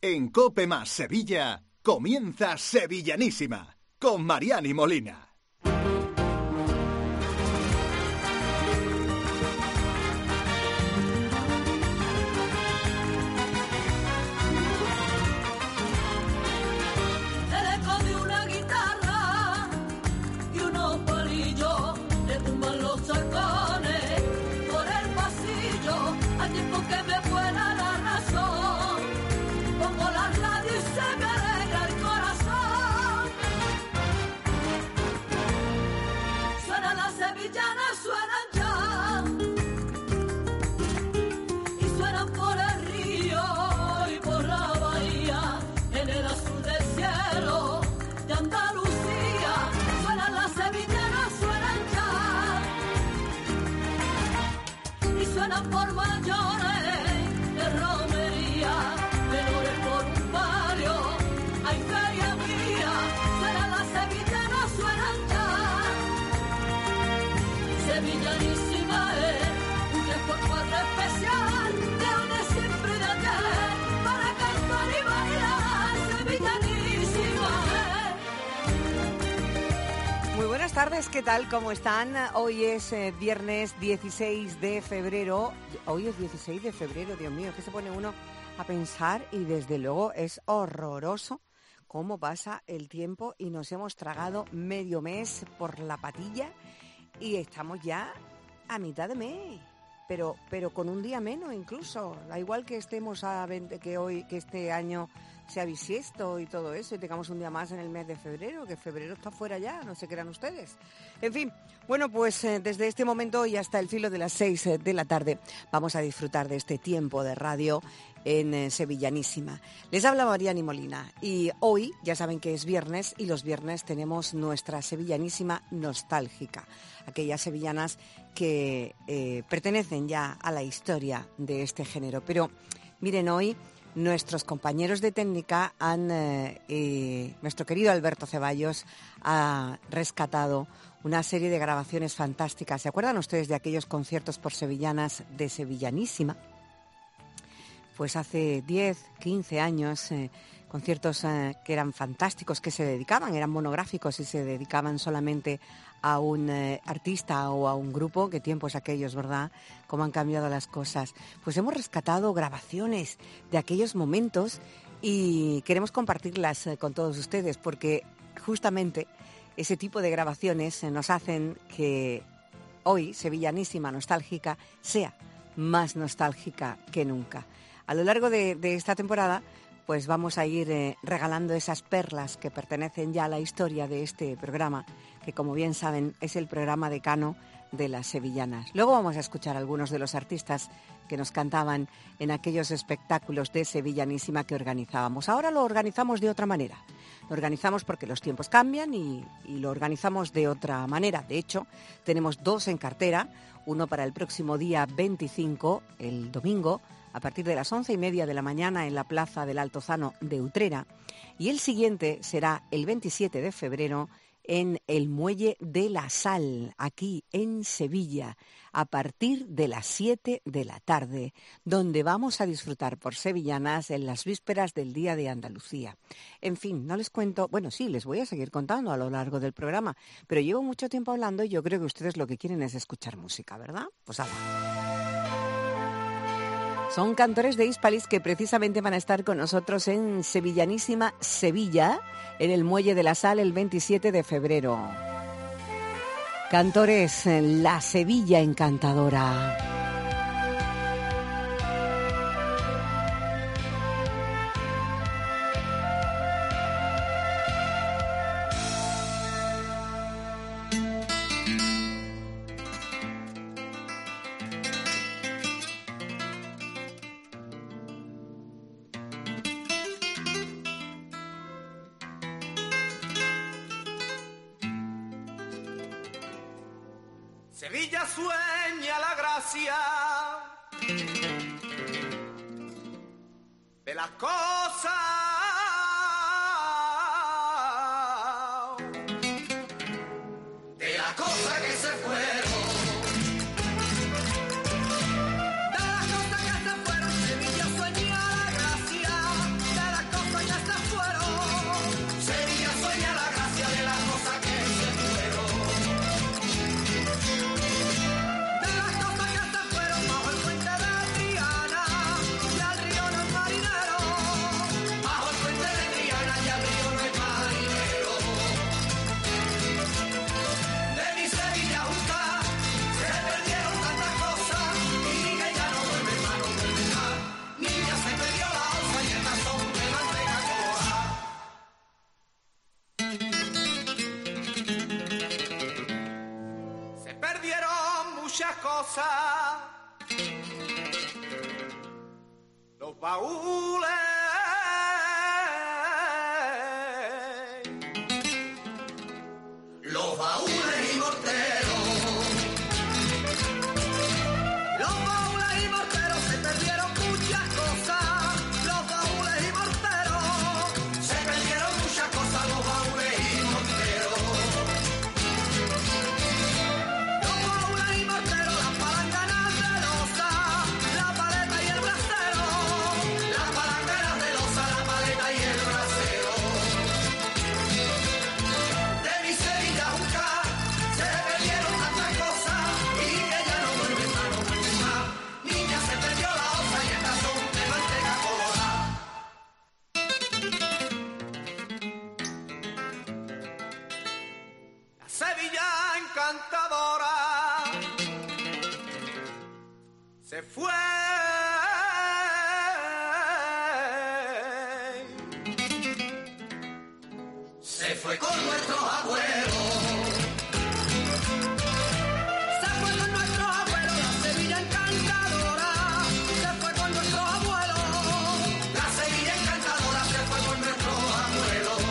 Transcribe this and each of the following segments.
En COPE más Sevilla, comienza Sevillanísima, con Mariani Molina. Por mayores de romería, menores por un barrio, hay feria mía, suena la sevillana, suenan ya. Sevillanísima es un 3x4 especial, de donde siempre de ayer, para cantar y bailar, sevillanísima es. Muy buenas tardes, ¿qué tal? ¿Cómo están? Hoy es viernes 16 de febrero. Hoy es 16 de febrero, Dios mío, que se pone uno a pensar y desde luego es horroroso cómo pasa el tiempo y nos hemos tragado medio mes por la patilla y estamos ya a mitad de mes, pero con un día menos incluso. Da igual que estemos a 20, que este año sea bisiesto y todo eso y tengamos un día más en el mes de febrero, que febrero está fuera ya, no se crean ustedes. En fin, bueno, pues desde este momento y hasta el filo de las 6 de la tarde vamos a disfrutar de este tiempo de radio en Sevillanísima. Les habla Mariani Molina y hoy ya saben que es viernes y los viernes tenemos nuestra Sevillanísima nostálgica, aquellas sevillanas que pertenecen ya a la historia de este género. Pero miren, hoy nuestros compañeros de técnica nuestro querido Alberto Ceballos ha rescatado una serie de grabaciones fantásticas. ¿Se acuerdan ustedes de aquellos conciertos por sevillanas de Sevillanísima? Pues hace 10, 15 años, conciertos que eran fantásticos, que se dedicaban, eran monográficos y se dedicaban solamente a un artista o a un grupo. Qué tiempos aquellos, ¿verdad? Cómo han cambiado las cosas. Pues hemos rescatado grabaciones de aquellos momentos y queremos compartirlas con todos ustedes porque justamente ese tipo de grabaciones nos hacen que hoy Sevillanísima nostálgica sea más nostálgica que nunca. A lo largo de esta temporada pues vamos a ir regalando esas perlas que pertenecen ya a la historia de este programa, que como bien saben es el programa decano de las sevillanas. Luego vamos a escuchar a algunos de los artistas que nos cantaban en aquellos espectáculos de Sevillanísima que organizábamos. Ahora lo organizamos de otra manera. Lo organizamos porque los tiempos cambian y lo organizamos de otra manera. De hecho, tenemos dos en cartera, uno para el próximo día 25, el domingo, a partir de las 11:30 de la mañana en la Plaza del Altozano de Utrera, y el siguiente será el 27 de febrero en el Muelle de la Sal, aquí en Sevilla, a partir de las 7 de la tarde, donde vamos a disfrutar por sevillanas en las vísperas del Día de Andalucía. En fin, no les cuento, bueno, sí, les voy a seguir contando a lo largo del programa, pero llevo mucho tiempo hablando y yo creo que ustedes lo que quieren es escuchar música, ¿verdad? Pues hala. Son Cantores de Hispalis que precisamente van a estar con nosotros en Sevillanísima Sevilla, en el Muelle de la Sal, el 27 de febrero. Cantores, la Sevilla encantadora. Sevilla sueña la gracia de las cosas, de las cosas que se fueron, de las cosas que se fueron. Sevilla sueña la gracia de las cosas. Los baúles. Los baúles y morteros. Los baúles y morteros se perdieron muchas cosas. Los baúles y morteros se perdieron muchas cosas. Los baúles y morteros. Los baúles y morteros, las palanganas de losa, la paleta y el brasero. Las palanganas de losa, la paleta y el brasero. De mi Sevilla Junca se perdieron tantas cosas y que ya no vuelven más, no vuelven más. Niña, se perdió la osa y el tazón de manteca colorada. La Sevilla encantadora se fue. Se fue con nuestros abuelos. Se fue con nuestros abuelos, la Sevilla encantadora. Se fue con nuestros abuelos. La Sevilla encantadora se fue con nuestros abuelos.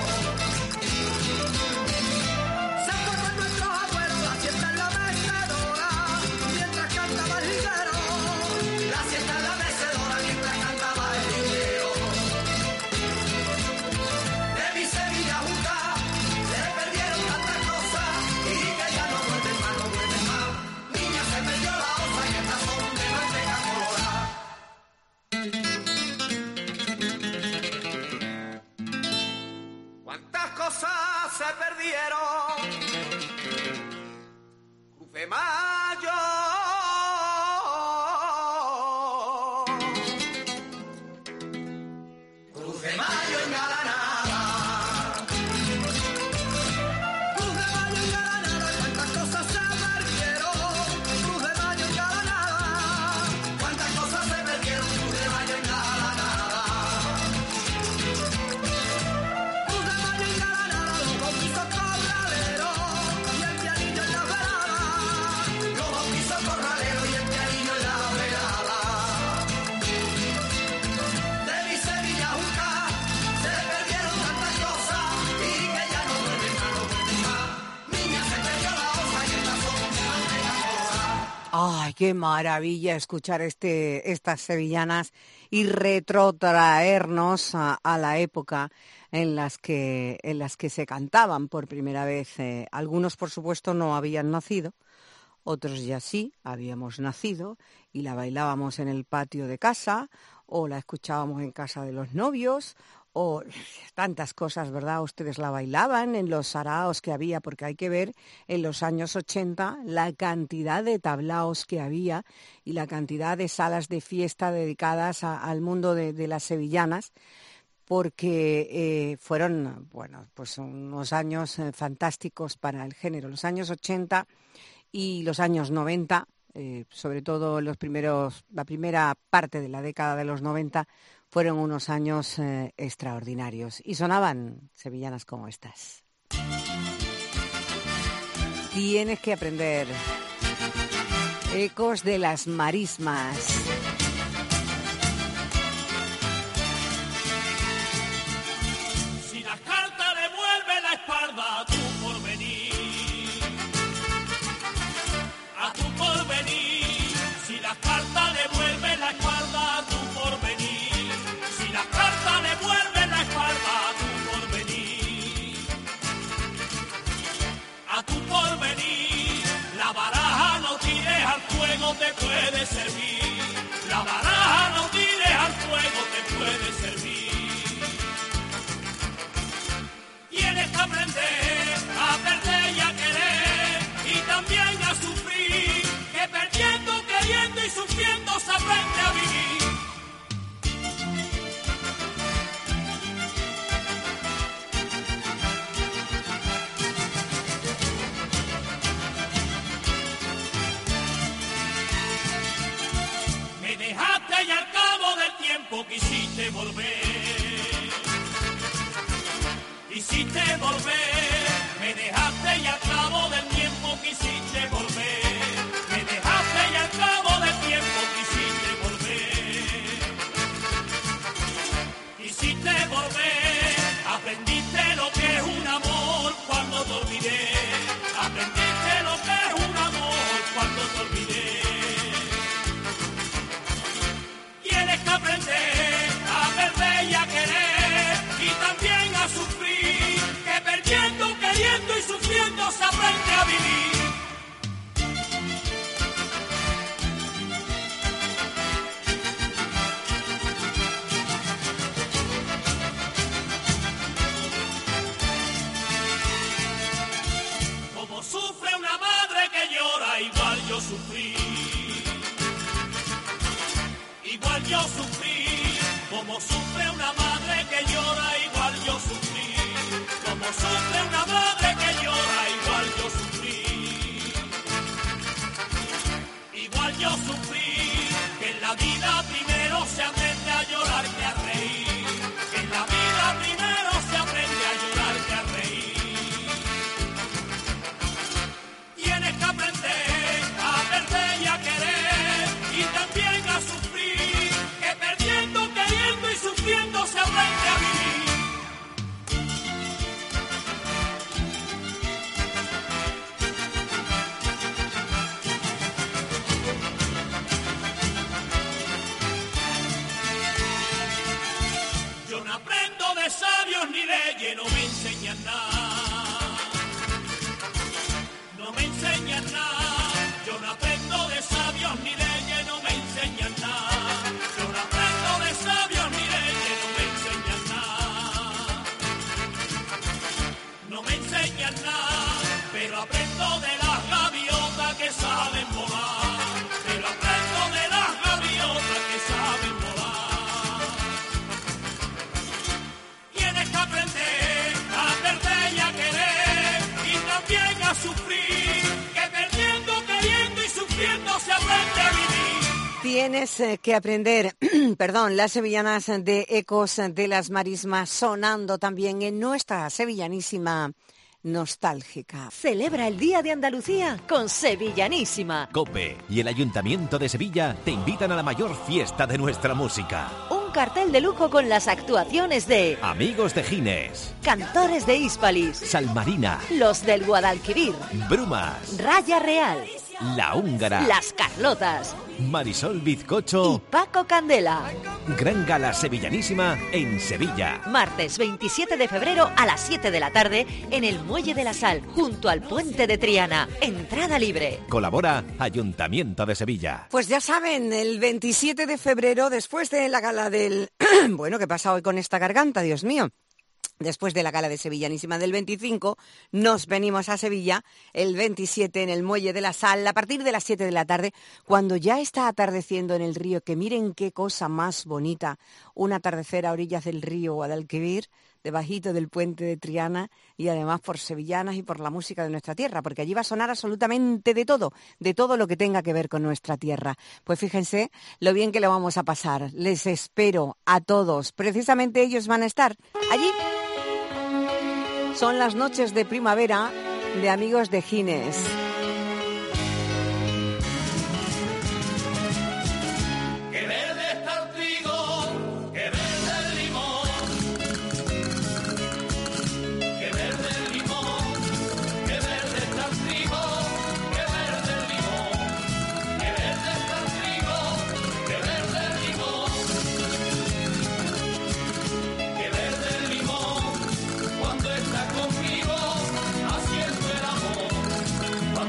Se fue con nuestros abuelos, la siesta en la mecedora, mientras cantaba el jilguero. La siesta en la mecedora, mientras cantaba el jilguero. De mi Sevilla Junca se perdieron tantas cosas y que ya no vuelven más, no vuelven más. Niña, se perdió la osa y el tazón de manteca colorada. ¿Cuántas cosas se perdieron? Cruz de Mayo. Cruz de Mayo engalanada. Cruz de Mayo engalanada. ¿Cuántas cosas se perdieron? Cruz de Mayo engalanada. ¿Cuántas cosas se perdieron? Cruz de Mayo engalanada. Cruz de Mayo engalanada. Los bautizos corraleros y el pianillo en la velada. Los bautizos corraleros y el pianillo en la velada. De mi Sevilla Junca se perdieron tantas cosas y que ya no vuelven más, no vuelven más. Niña, se perdió la osa y el tazón de manteca colorada. Ay, qué maravilla escuchar estas sevillanas y retrotraernos a la época en las que se cantaban por primera vez. Algunos, por supuesto, no habían nacido, otros ya sí, habíamos nacido y la bailábamos en el patio de casa o la escuchábamos en casa de los novios o tantas cosas, ¿verdad? Ustedes la bailaban en los saraos que había, porque hay que ver en los años 80 la cantidad de tablaos que había y la cantidad de salas de fiesta dedicadas al mundo de las sevillanas, porque fueron, bueno, pues unos años fantásticos para el género. Los años 80 y los años 90, sobre todo la primera parte de la década de los 90, fueron unos años extraordinarios y sonaban sevillanas como estas. Tienes que aprender. Ecos de las marismas. Si la carta le vuelve la espalda a tu porvenir, a tu porvenir. Si la carta le vuelve la espalda a tu porvenir, si la carta le vuelve la espalda a tu porvenir, a tu porvenir. La baraja no tires al fuego, te puede servir. La baraja no tires al fuego, te puede servir. Tienes que aprender a perder y a querer y también a sufrir, que perdiendo, queriendo y sufriendo se aprende a vivir. Me dejaste y al cabo del tiempo quisiste volver. Quisiste volver, me dejaste y al cabo del tiempo quisiste volver. Me dejaste y al volver. Aprendiste lo que es un amor cuando te olvidé. Aprendiste lo que es un amor cuando te olvidé. Tienes que aprender a perder y a querer y también a sufrir, que perdiendo, queriendo y sufriendo se aprende a vivir. Como sufre una madre que llora, igual yo sufrí. Igual yo sufrí, como sufre una madre que llora, igual yo sufrí. Como sufre una madre que llora, igual yo sufrí. Igual yo sufrí, que en la vida primero se aprende a llorar que a reír. Que en la vida primero se aprende a llorar que a reír. Tienes que aprender a perder y a querer y también a sufrir. Queriendo y sufriendo se aprende a vivir. Yo no aprendo de sabios ni leyes, no me enseñan nada. No me enseñan nada. Yo no aprendo de sabios ni leyes, no me enseñan nada. Yo no aprendo de sabios ni leyes, no me enseñan nada. No me enseñan nada, pero aprendo de las gaviotas que saben volar. Pero aprendo de las gaviotas que saben volar. Tienes que aprender a perder y a querer y también a sufrir, que perdiendo, queriendo y sufriendo se aprende a vivir. Tienes que aprender, perdón, las sevillanas de Ecos de las Marismas sonando también en nuestra sevillanísima nostálgica. Celebra el Día de Andalucía con Sevillanísima. COPE y el Ayuntamiento de Sevilla te invitan a la mayor fiesta de nuestra música. Un cartel de lujo con las actuaciones de Amigos de Gines, Cantores de Hispalis, Salmarina, Los del Guadalquivir, Brumas, Raya Real, La Húngara, Las Carlotas Marisol y Bizcocho. Paco Candela. Gran gala sevillanísima en Sevilla. Martes 27 de febrero a las 7 de la tarde en el Muelle de la Sal, junto al Puente de Triana. Entrada libre. Colabora Ayuntamiento de Sevilla. Pues ya saben, el 27 de febrero, después de la gala del... bueno, ¿qué pasa hoy con esta garganta, Dios mío? Después de la gala de Sevillanísima del 25, nos venimos a Sevilla el 27 en el Muelle de la Sal, a partir de las 7 de la tarde, cuando ya está atardeciendo en el río, que miren qué cosa más bonita, un atardecer a orillas del río Guadalquivir, debajito del Puente de Triana, y además por sevillanas y por la música de nuestra tierra, porque allí va a sonar absolutamente de todo lo que tenga que ver con nuestra tierra. Pues fíjense lo bien que lo vamos a pasar. Les espero a todos. Precisamente ellos van a estar allí. Son las noches de primavera de Amigos de Gines. Que verde está el trigo, que verde el limón, que verde el limón, que verde está el trigo, que verde el limón, que verde está el trigo, que verde el limón, que verde el limón, cuando está conmigo haciendo el amor.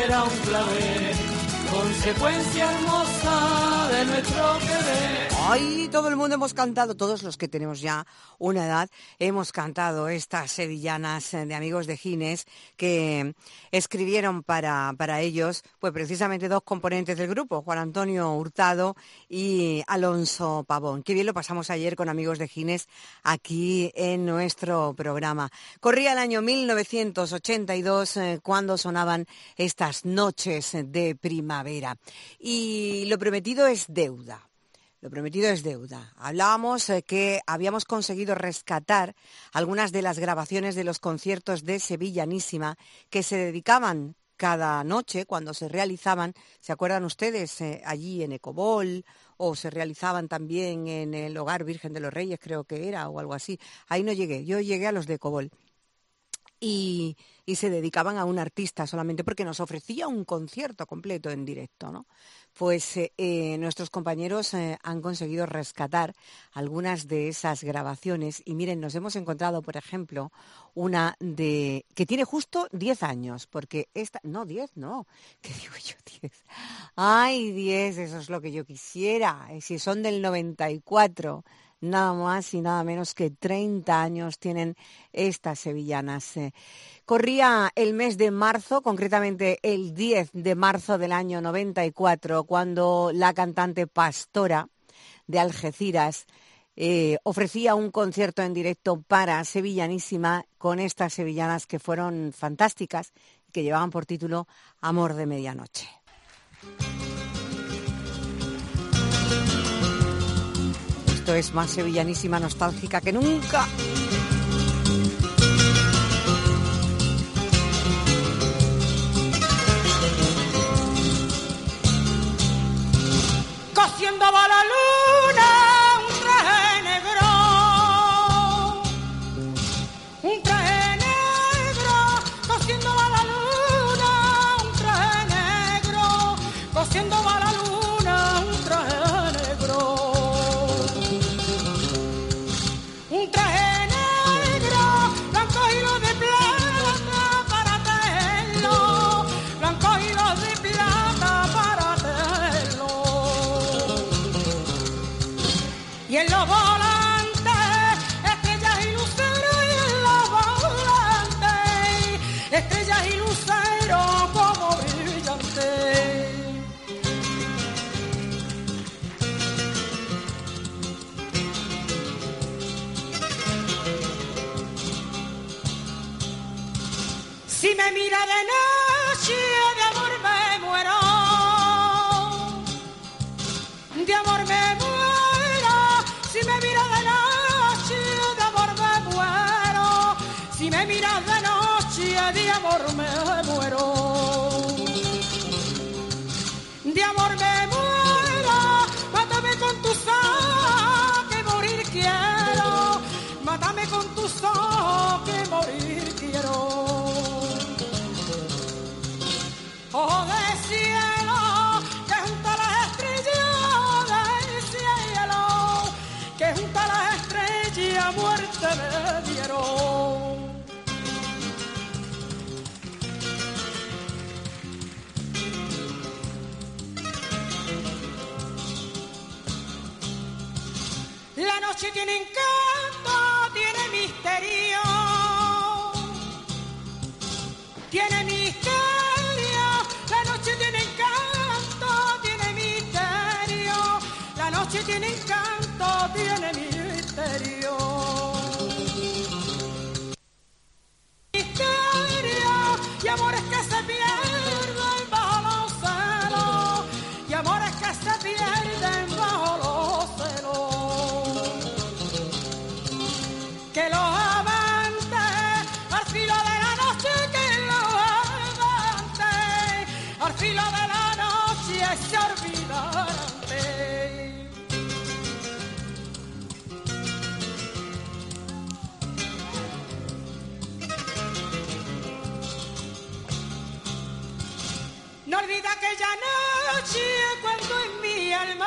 era un clavel, consecuencia hermosa de nuestro querer. Ay, todo el mundo hemos cantado, todos los que tenemos ya una edad, hemos cantado estas sevillanas de Amigos de Gines que escribieron para ellos, pues precisamente dos componentes del grupo, Juan Antonio Hurtado y Alonso Pavón. Qué bien lo pasamos ayer con Amigos de Gines aquí en nuestro programa. Corría el año 1982 cuando sonaban estas noches de primavera. Y lo prometido es deuda. Lo prometido es deuda. Hablábamos que habíamos conseguido rescatar algunas de las grabaciones de los conciertos de Sevillanísima que se dedicaban cada noche cuando se realizaban, ¿se acuerdan ustedes? Allí en Ecobol, o se realizaban también en el Hogar Virgen de los Reyes, creo que era, o algo así. Ahí no llegué, yo llegué a los de Ecobol. Y se dedicaban a un artista solamente porque nos ofrecía un concierto completo en directo, ¿no? Pues nuestros compañeros han conseguido rescatar algunas de esas grabaciones y miren, nos hemos encontrado, por ejemplo, una que tiene justo 10 años, porque esta, no, 10, no, ¿qué digo yo? 10. Ay, 10, eso es lo que yo quisiera, si son del 94. Nada más y nada menos que 30 años tienen estas sevillanas. Corría el mes de marzo, concretamente el 10 de marzo del año 94, cuando la cantante Pastora de Algeciras ofrecía un concierto en directo para Sevillanísima con estas sevillanas que fueron fantásticas y que llevaban por título Amor de Medianoche. Esto es más sevillanísima nostálgica que nunca. Cosiendo va la luna, un traje negro, un traje negro, cosiendo va la luna, un traje negro, cosiendo va la luna, un traje negro. Un traje negro, blanco hilo de plata para tejerlo, blanco hilo de plata para tejerlo. Y en los volantes, estrellas y luceros, y en los volantes, estrellas y luceros como brillantes. Si me mira de noche, de amor me muero. De amor me muero. Si me mira de noche, de amor me muero. Si me mira de noche, de amor me muero. De amor me muero. Mátame con tus ojos, que morir quiero. Mátame con tus ojos, que morir quiero. Ojo de cielo, que junto a las estrellas del cielo, que junto a las estrellas muerte me dieron. La noche tiene encanto, tiene misterio, tiene misterio. La noche tiene encanto, tiene misterio. La noche tiene encanto, tiene misterio. Misterio y amores que se pierden bajo los celos. Y amores que se pierden bajo los celos. Que los amantes al filo de la noche, que los amantes al filo de la noche se olvidarán de. No olvida aquella noche cuando en mi alma,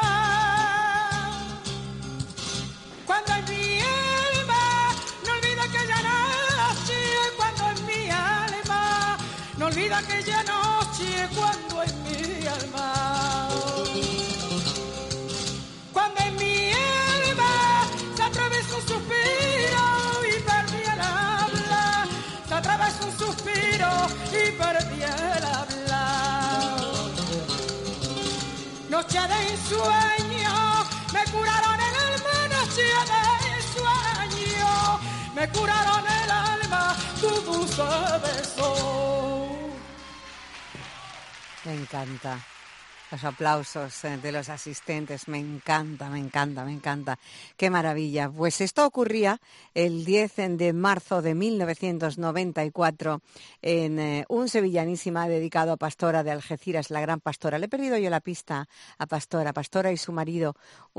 cuando en mi alma, no olvida aquella noche cuando en mi alma, no olvida aquella noche noche cuando en mi alma, cuando en mi alma se atravesó un suspiro y perdí el habla, se atravesó un suspiro y perdí el habla. Noche de ensueño, me curaron el alma, noche de ensueño, me curaron el alma, tu dulce beso. Me encanta. Los aplausos de los asistentes, me encanta, me encanta, me encanta. Qué maravilla. Pues esto ocurría el 10 de marzo de 1994 en un Sevillanísima dedicado a Pastora de Algeciras, la gran Pastora. Le he perdido yo la pista a Pastora y su marido,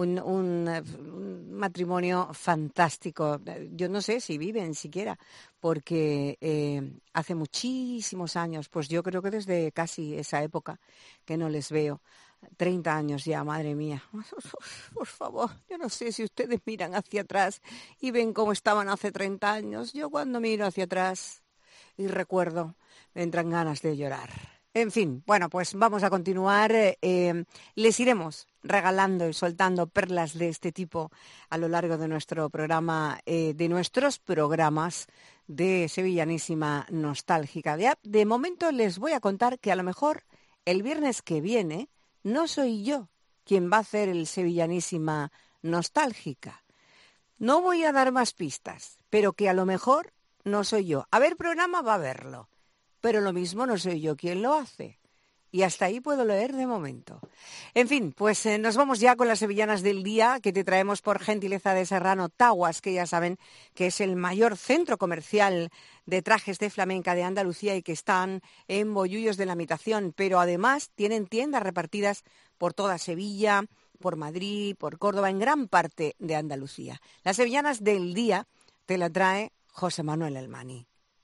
un matrimonio fantástico. Yo no sé si viven siquiera, porque hace muchísimos años, pues yo creo que desde casi esa época que no les veo. 30 años ya, madre mía. Por favor, yo no sé si ustedes miran hacia atrás y ven cómo estaban hace 30 años. Yo cuando miro hacia atrás y recuerdo, me entran ganas de llorar. En fin, bueno, pues vamos a continuar. Les iremos regalando y soltando perlas de este tipo a lo largo de nuestro programa, de nuestros programas de Sevillanísima Nostálgica. Ya, de momento les voy a contar que a lo mejor el viernes que viene no soy yo quien va a hacer el Sevillanísima Nostálgica. No voy a dar más pistas, pero que a lo mejor no soy yo. A ver, programa va a verlo, pero lo mismo no soy yo quien lo hace. Y hasta ahí puedo leer de momento. En fin, pues nos vamos ya con las sevillanas del día que te traemos por gentileza de Serrano Taguas, que ya saben que es el mayor centro comercial de trajes de flamenca de Andalucía y que están en Bollullos de la Mitación, pero además tienen tiendas repartidas por toda Sevilla, por Madrid, por Córdoba, en gran parte de Andalucía. Las sevillanas del día te la trae José Manuel Elmani.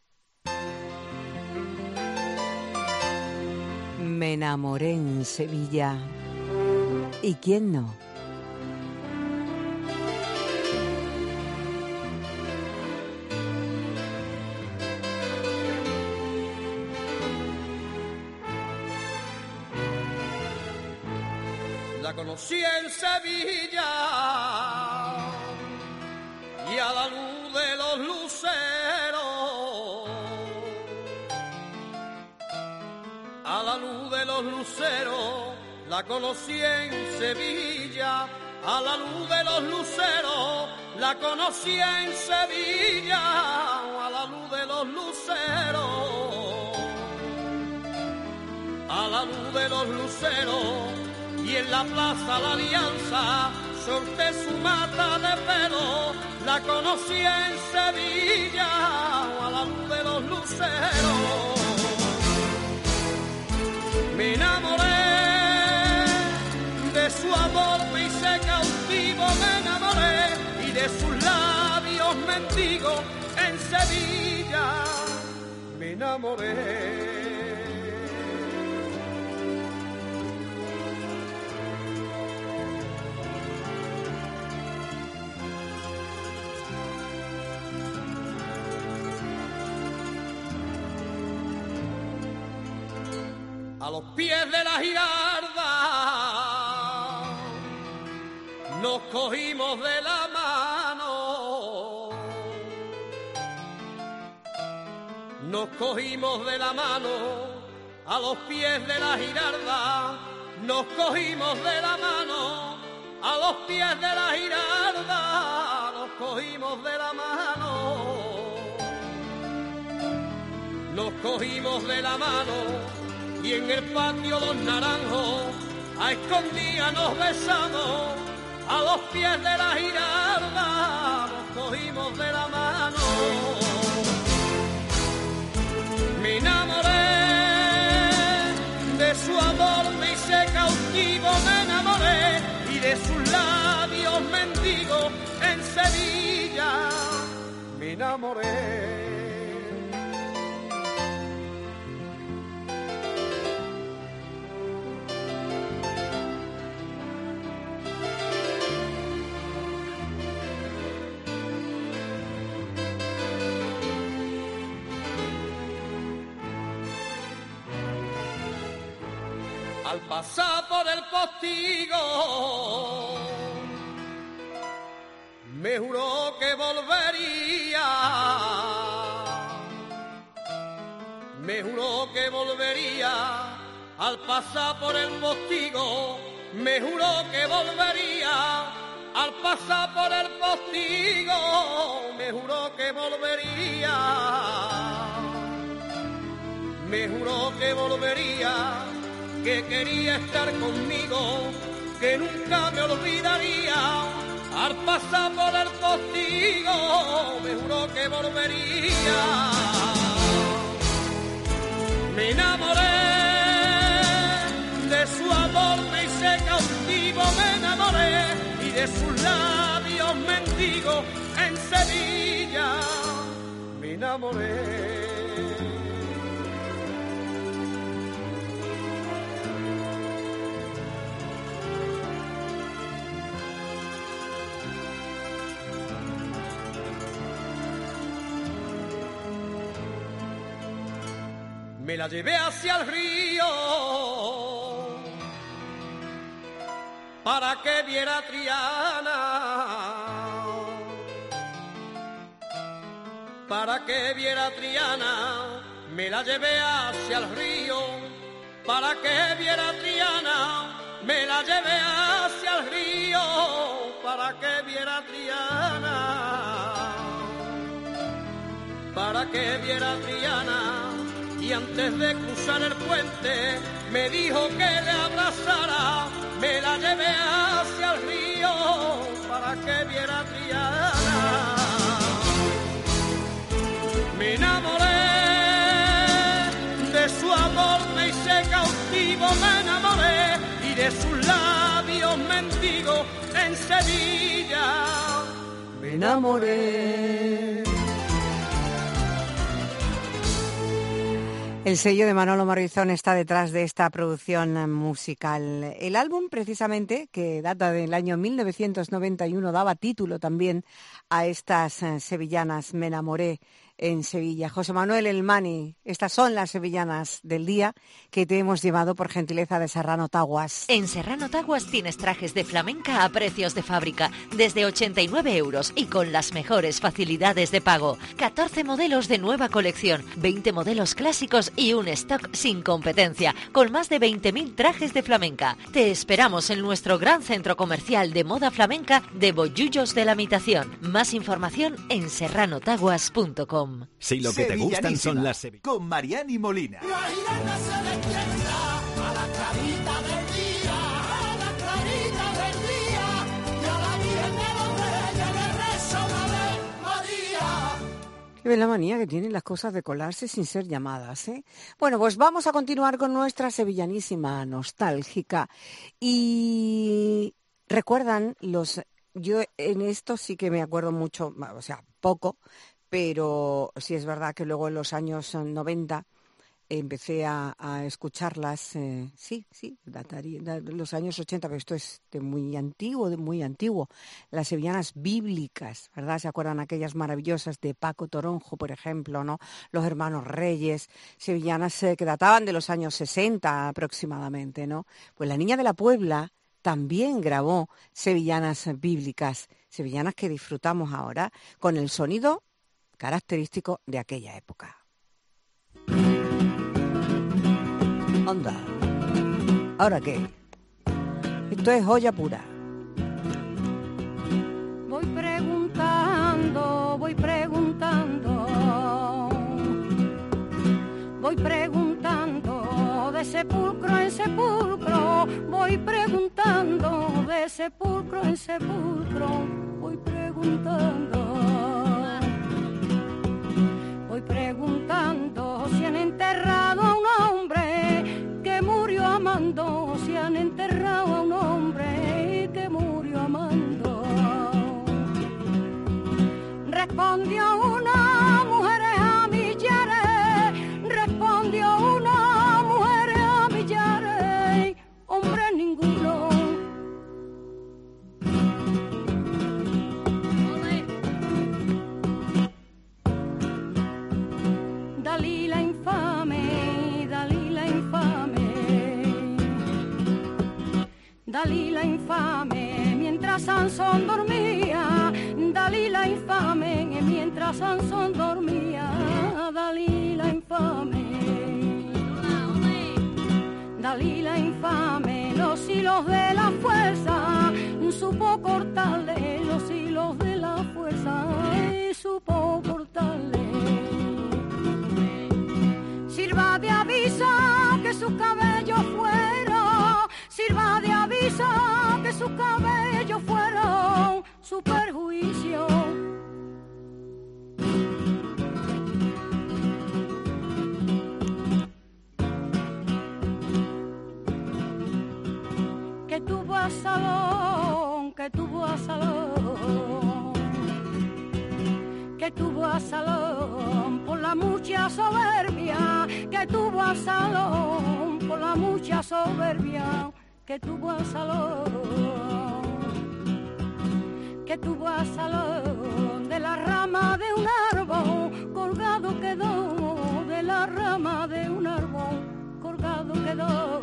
Me enamoré en Sevilla. ¿Y quién no? La conocí en Sevilla y a la luz de los luceros, a la luz de los luceros, la conocí en Sevilla, a la luz de los luceros, la conocí en Sevilla, a la luz de los luceros, a la luz de los luceros. Y en la plaza La Alianza sorté su mata de pelo, la conocí en Sevilla, a la luz de los luceros. Me enamoré de su amor, me hice cautivo, me enamoré y de sus labios mendigos en Sevilla me enamoré. A los pies de la Giralda nos cogimos de la mano, nos cogimos de la mano, a los pies de la Giralda nos cogimos de la mano, a los pies de la Giralda nos cogimos de la mano, nos cogimos de la mano. Y en el patio Los Naranjos, a escondidas nos besamos, a los pies de la Giralda nos cogimos de la mano. Me enamoré de su amor, me hice cautivo, me enamoré y de sus labios mendigos en Sevilla me enamoré. al pasar por el postigo, me juró que volvería, me juró que volvería, al pasar por el postigo, me juró que volvería, al pasar por el postigo, me juró que volvería, me juró que volvería, que quería estar conmigo, que nunca me olvidaría, al pasar por el postigo, me juró que volvería. Me enamoré de su amor, me hice cautivo, me enamoré y de sus labios mendigos en Sevilla me enamoré. Me la llevé hacia el río para que viera Triana, para que viera Triana. Me la llevé hacia el río para que viera Triana. Me la llevé hacia el río para que viera Triana, para que viera Triana. Y antes de cruzar el puente me dijo que le abrazara, me la llevé hacia el río para que viera Triana. Me enamoré de su amor, me hice cautivo, me enamoré y de sus labios mendigos en Sevilla me enamoré. El sello de Manolo Morrizón está detrás de esta producción musical. El álbum, precisamente, que data del año 1991, daba título también a estas sevillanas, Me enamoré en Sevilla. José Manuel El Mani, estas son las sevillanas del día que te hemos llevado por gentileza de Serrano Taguas. En Serrano Taguas tienes trajes de flamenca a precios de fábrica, desde 89 euros y con las mejores facilidades de pago. 14 modelos de nueva colección, 20 modelos clásicos y un stock sin competencia, con más de 20.000 trajes de flamenca. Te esperamos en nuestro gran centro comercial de moda flamenca de Bollullos de la Mitación. Más información en serranotaguas.com. Si lo que te gustan son las sevillanas. Con Mariani Molina. La irena se despierta a la clarita del día, a la clarita del día, y a la Virgen de los Reyes le reza una vez María. Qué ven la manía que tienen las cosas de colarse sin ser llamadas, ¿eh? Bueno, pues vamos a continuar con nuestra sevillanísima nostálgica. Y recuerdan yo en esto sí que me acuerdo mucho, o sea, poco, pero sí es verdad que luego en los años 90 empecé a escucharlas, dataría de los años 80, pero esto es de muy antiguo, las sevillanas bíblicas, ¿verdad? ¿Se acuerdan aquellas maravillosas de Paco Toronjo, por ejemplo, ¿no? Los hermanos Reyes, sevillanas que databan de los años 60 aproximadamente, ¿no? Pues la Niña de la Puebla también grabó sevillanas bíblicas, sevillanas que disfrutamos ahora con el sonido característico de aquella época. Anda, ¿ahora qué? Esto es joya pura. Voy preguntando, voy preguntando de sepulcro en sepulcro, voy preguntando de sepulcro en sepulcro, voy preguntando. Voy preguntando si han enterrado a un hombre que murió amando, si han enterrado a un hombre que murió amando. Respondió una mujer a millares, respondió una mujer a millares, hombre ninguno. Dalila infame, Dalila infame, mientras Sansón dormía, Dalila infame, mientras Sansón dormía, Dalila infame, Dalila infame, los hilos de la fuerza, supo cortarle los hilos de la fuerza, y supo cortarle. Sirva de aviso que sus cabellos fueron, sirva de aviso que sus cabellos fueron su perjuicio. Que tuvo a Salón, que tuvo a Salón, que tuvo a Salón por la mucha soberbia, que tuvo a Salón por la mucha soberbia, que tuvo a Salón, que tuvo a Salón de la rama de un árbol, colgado quedó, de la rama de un árbol, colgado quedó.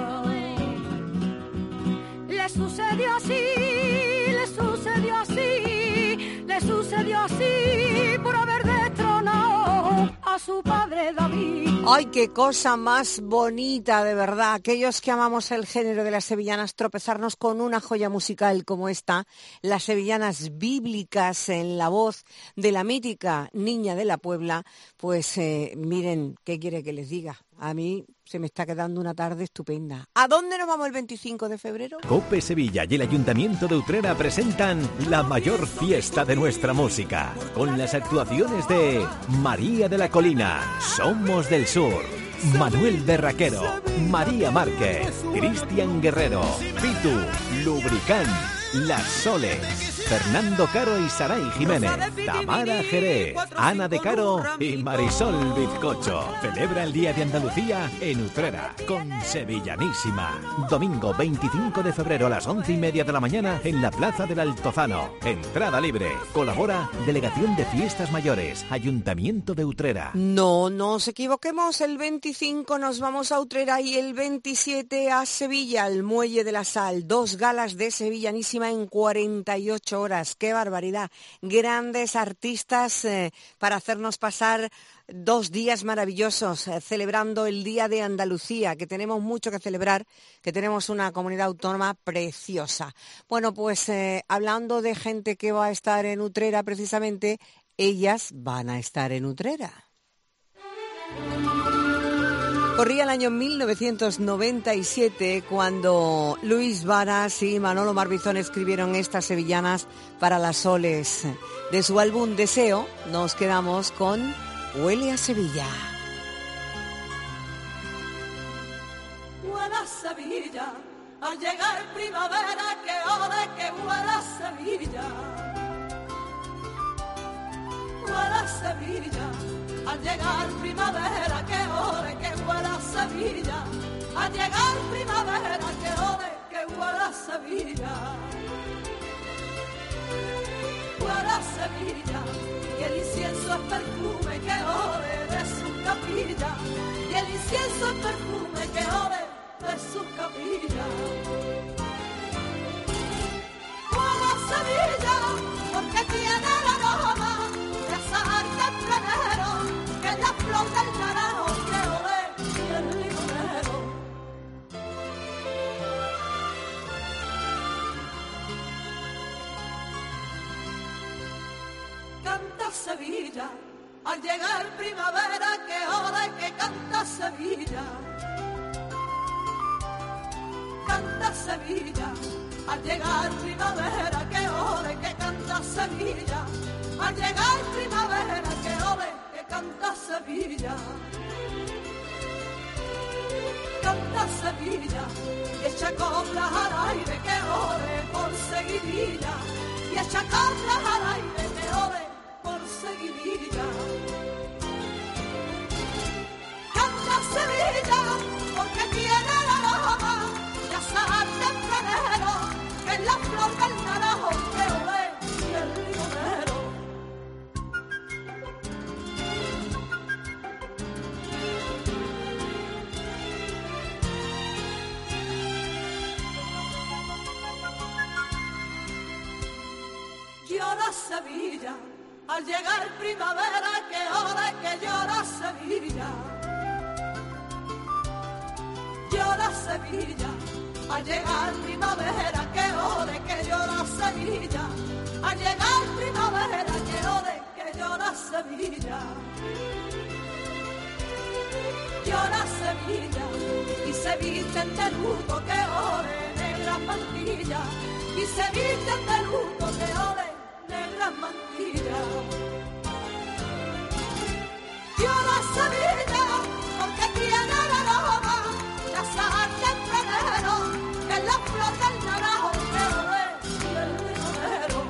Le sucedió así, le sucedió así, le sucedió así por haber destronado a su padre David. ¡Ay, qué cosa más bonita, de verdad! Aquellos que amamos el género de las sevillanas, tropezarnos con una joya musical como esta, las sevillanas bíblicas en la voz de la mítica Niña de la Puebla, pues miren, ¿qué quiere que les diga? A mí se me está quedando una tarde estupenda. ¿A dónde nos vamos el 25 de febrero? COPE Sevilla y el Ayuntamiento de Utrera presentan la mayor fiesta de nuestra música, con las actuaciones de María de la Colina, Somos del Sur, Manuel Berraquero, María Márquez, Cristian Guerrero, Pitu, Lubricán, Las Soles, Fernando Caro y Saray Jiménez, Tamara Jerez, Ana de Caro y Marisol Bizcocho. Celebra el Día de Andalucía en Utrera con Sevillanísima. Domingo 25 de febrero a las 11:30 de la mañana en la Plaza del Altozano. Entrada libre. Colabora Delegación de Fiestas Mayores, Ayuntamiento de Utrera. No nos equivoquemos, el 25 nos vamos a Utrera y el 27 a Sevilla, al Muelle de la Sal. 2 galas de Sevillanísima en 48 horas. ¡Qué barbaridad! Grandes artistas para hacernos pasar 2 días maravillosos celebrando el Día de Andalucía, que tenemos mucho que celebrar, que tenemos una comunidad autónoma preciosa. Bueno, pues hablando de gente que va a estar en Utrera, precisamente, ellas van a estar en Utrera. Corría el año 1997 cuando Luis Varas y Manolo Marbizón escribieron estas sevillanas para Las Soles. De su álbum Deseo nos quedamos con Huele a Sevilla. Huele a Sevilla, al llegar primavera, que ole que huele a Sevilla. Huele a Sevilla, al llegar primavera, que ole que huele a Sevilla. Al llegar primavera, que ole que huele a Sevilla. Huele a Sevilla, y el incienso es perfume que ole de su capilla. Y el incienso es perfume que ole de su capilla. Huele a Sevilla, porque tiene el aroma de azahar tempranero, que es la flor del naranjo que ole y el limonero. Canta Sevilla, al llegar primavera, que ole que canta Sevilla. Canta Sevilla, al llegar primavera, que ole que canta Sevilla. Al llegar primavera, que ole que canta Sevilla. Canta Sevilla, y echa coplas al aire, que ole por seguidilla. Y echa coplas al aire, que ole por seguidilla. Canta Sevilla, porque tiene el aroma de azahar tempranero, que es la flor del naranjo que ole y el limonero. Llora Sevilla, al llegar primavera, que ole que llora Sevilla. Llora Sevilla, al llegar primavera, que ole que llora Sevilla. Al llegar primavera, que ole que llora Sevilla. Llora Sevilla y se visten de luto, que ole negras mantillas. Y se visten de luto, que ole negras mantillas. Llora Sevilla porque tiene el aroma de azahar de enero, que es la flor del naranjo, que ole del limonero.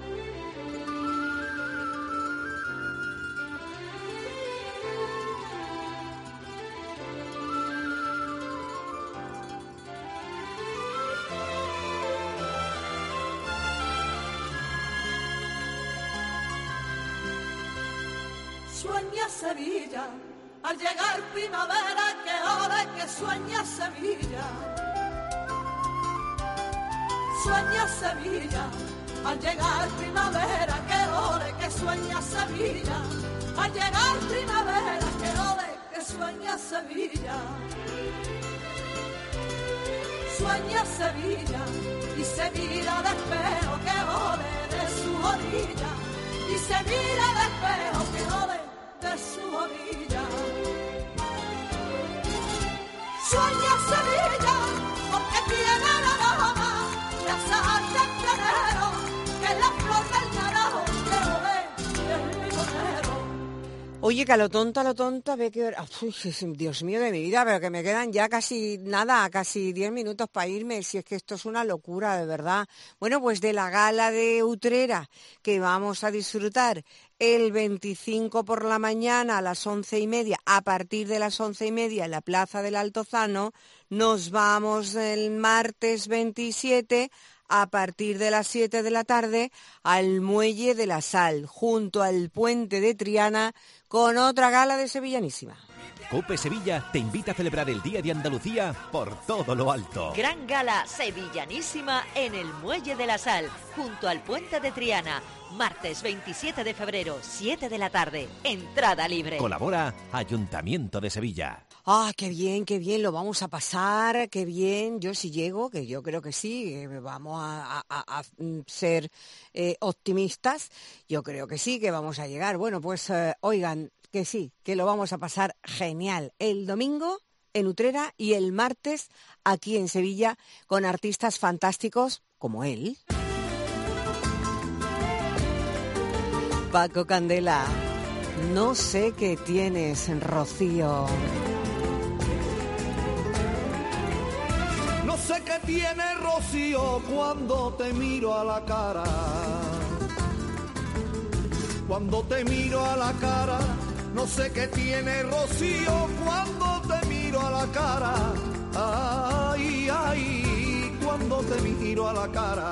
Sueña Sevilla, al llegar primavera, que ole que sueña Sevilla. Sueña Sevilla, al llegar primavera, que ole que sueña Sevilla. Al llegar primavera, que ole que sueña Sevilla. Sueña Sevilla y se mira de espejo, que ole de su orilla. Y se mira de espejo, que ole de su orilla. Sueña Sevilla porque tiene el aroma de azahar tempranero, que es la flor del naranjo, que ole del limonero. Oye, que a lo tonta, ve que... Uy, Dios mío de mi vida, pero que me quedan ya casi 10 minutos para irme, si es que esto es una locura, de verdad. Bueno, pues de la gala de Utrera, que vamos a disfrutar el 25 por la mañana a las 11:30, a partir de las 11:30 en la Plaza del Altozano, nos vamos el martes 27 a partir de las 7 de la tarde al Muelle de la Sal, junto al Puente de Triana, con otra gala de Sevillanísima. COPE Sevilla te invita a celebrar el Día de Andalucía por todo lo alto. Gran gala sevillanísima en el Muelle de la Sal, junto al Puente de Triana. Martes 27 de febrero, 7 de la tarde. Entrada libre. Colabora Ayuntamiento de Sevilla. ¡Ah, qué bien, lo vamos a pasar, qué bien! Yo sí llego, que yo creo que sí, que vamos a ser optimistas, yo creo que sí, que vamos a llegar. Bueno, pues oigan, que sí, que lo vamos a pasar genial. El domingo en Utrera y el martes aquí en Sevilla con artistas fantásticos como él. Paco Candela, no sé qué tienes, Rocío. No sé qué tiene Rocío cuando te miro a la cara. Cuando te miro a la cara, no sé qué tiene Rocío cuando te miro a la cara. Ay, ay, cuando te miro a la cara.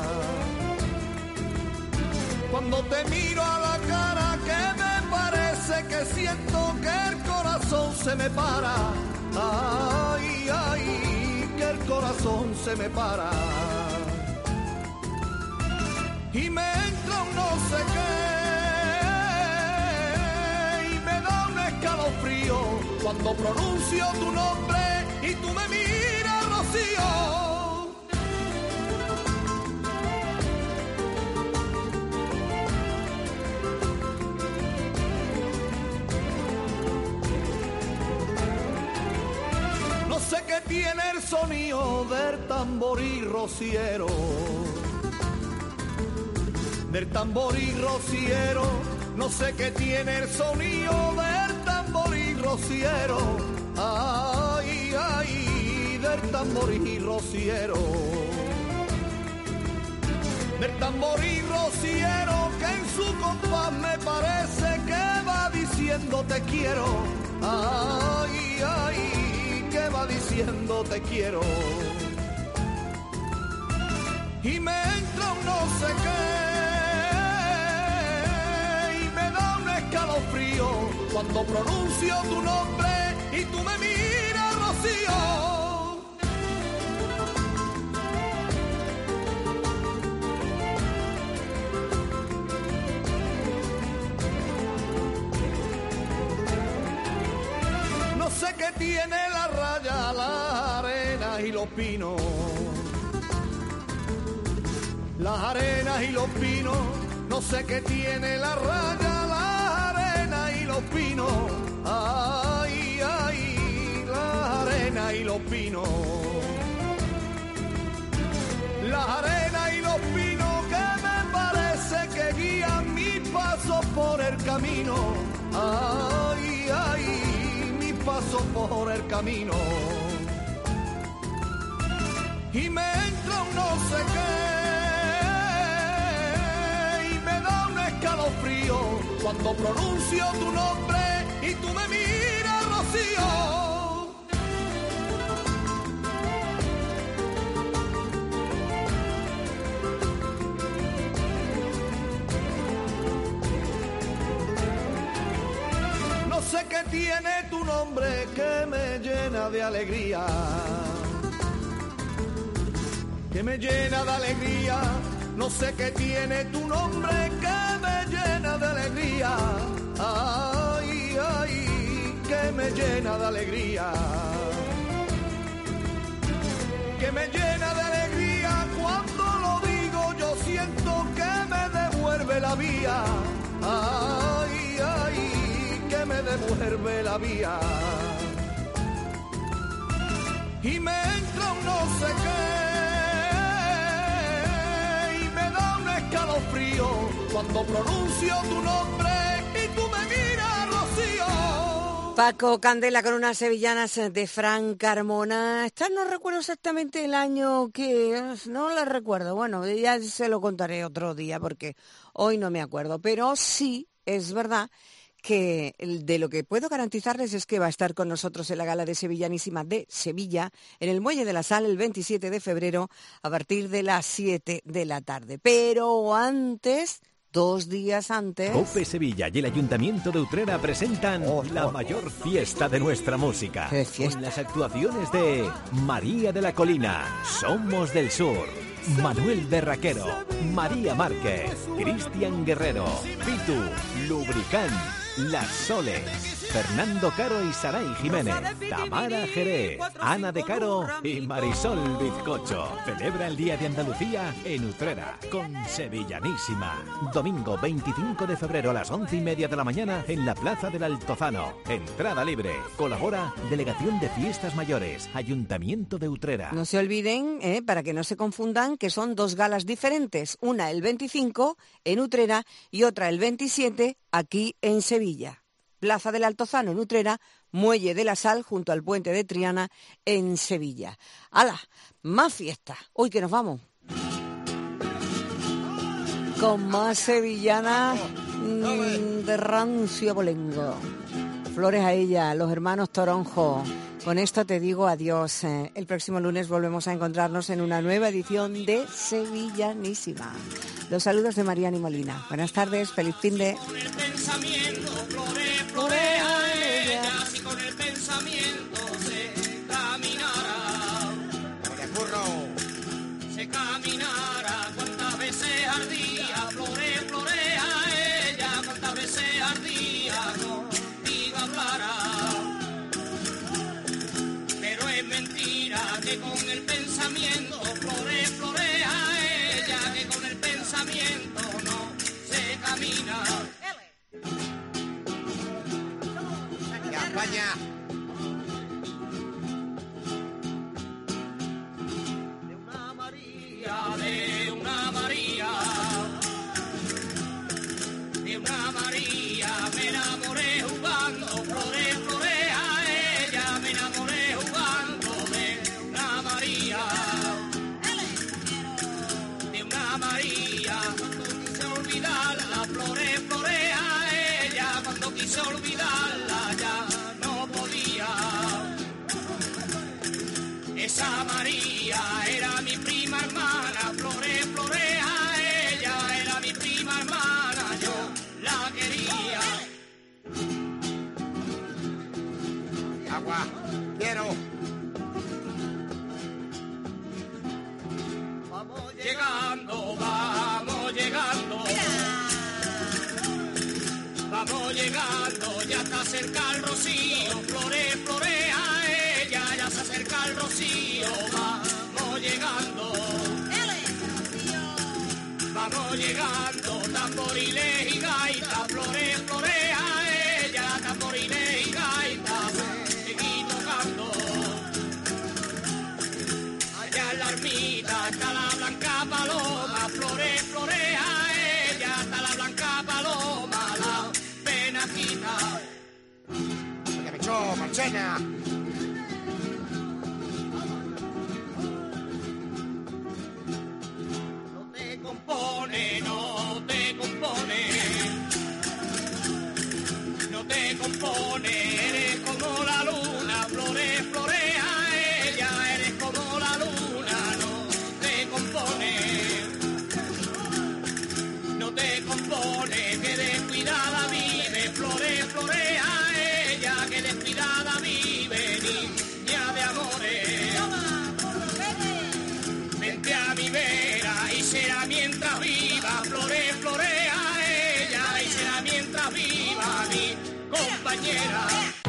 Cuando te miro a la cara, que me parece que siento que el corazón se me para. Ay, ay, que el corazón se me para. Y me entra un no sé qué, y me da un escalofrío cuando pronuncio tu nombre y tú me miras, Rocío. No sé qué tiene el sonido del tamboril rociero, del tamboril rociero. No sé qué tiene el sonido del tamboril rociero. Ay, ay, del tamboril rociero. Del tamboril rociero que en su compás me parece que va diciendo te quiero. Ay, ay, que va diciendo te quiero. Y me entra un no sé qué, y me da un escalofrío cuando pronuncio tu nombre y tú me miras, Rocío. tiene la raya, la arena y los pinos. Las arenas y los pinos, no sé qué tiene la raya, la arena y los pinos. Ay, ay, la arena y los pinos. Las arenas y los pinos que me parece que guían mi paso por el camino. Ay, ay, mi paso por el camino. Y me entra un no sé qué y me da un escalofrío cuando pronuncio tu nombre y tú me miras, Rocío. No sé qué tiene tu nombre que me llena de alegría. Que me llena de alegría, no sé qué tiene tu nombre que me llena de alegría. Ay, ay, que me llena de alegría. Que me llena de alegría cuando lo digo, yo siento que me devuelve la vía. Ay, ay, que me devuelve la vía. Y me entra un no sé qué y me da un escalofrío cuando pronuncio tu nombre y tú me miras, Rocío. Paco Candela con unas sevillanas de Fran Carmona. Esta no recuerdo exactamente el año que... No la recuerdo. Bueno, ya se lo contaré otro día porque hoy no me acuerdo. Pero sí, es verdad que de lo que puedo garantizarles es que va a estar con nosotros en la Gala de Sevillanísima de Sevilla, en el Muelle de la Sal, el 27 de febrero, a partir de las 7 de la tarde. Pero antes, 2 días antes... COPE Sevilla y el Ayuntamiento de Utrera presentan la mayor fiesta de nuestra música. ¿Qué fiesta? Con las actuaciones de María de la Colina, Somos del Sur, Manuel Berraquero, María Márquez, Cristian Guerrero, Pitu, Lubricant, Las Soles, Fernando Caro y Saray Jiménez, Tamara Jerez, Ana de Caro y Marisol Bizcocho. Celebra el Día de Andalucía en Utrera con Sevillanísima. Domingo 25 de febrero a las 11:30 de la mañana en la Plaza del Altozano. Entrada libre. Colabora Delegación de Fiestas Mayores, Ayuntamiento de Utrera. No se olviden, para que no se confundan, que son 2 galas diferentes. Una el 25 en Utrera y otra el 27 aquí en Sevilla. Plaza del Altozano en Utrera, Muelle de la Sal junto al Puente de Triana en Sevilla. ¡Hala! Más fiesta. Hoy que nos vamos. Con más sevillanas de rancio abolengo. Flores a ella, los hermanos Toronjo. Con esto te digo adiós. El próximo lunes volvemos a encontrarnos en una nueva edición de Sevillanísima. Los saludos de Mariani Molina. Buenas tardes, feliz fin de... Con el pensamiento florea ella, si con el pensamiento se caminara. Se caminara, cuántas veces ardía, florea ella, cuántas veces ardía, contigo hablara. Pero es mentira que con el pensamiento florea ella, que con el pensamiento no se camina. España. De una María, de una María, de una María me enamoré jugando, florea ella, me enamoré jugando de una María, de una María, cuando quise olvidarla, florea ella, cuando quise olvidarla ya no podía. Esa María era mi prima hermana, florea ella, era mi prima hermana, yo la quería. Agua, quiero. Vamos llegando, vamos llegando. Vamos llegando, ya está cerca el rocío, florea acerca el rocío, vamos llegando. Vamos llegando, tamboriles y gaitas, flores, florea ella, tamboriles y gaitas, seguí tocando. Allá en la ermita está la blanca paloma, flores, florea ella, está la blanca paloma, la pena quita. ¡Oye, me echó, Marchena! No te compone, eres como la luna, flores, florea ella, eres como la luna, no te compone, que descuidada vive, flores, florea ella, que descuidada vive, niña de amores. Vente a mi vera y será mientras viva, flores, florea ella y será mientras viva mi compañera.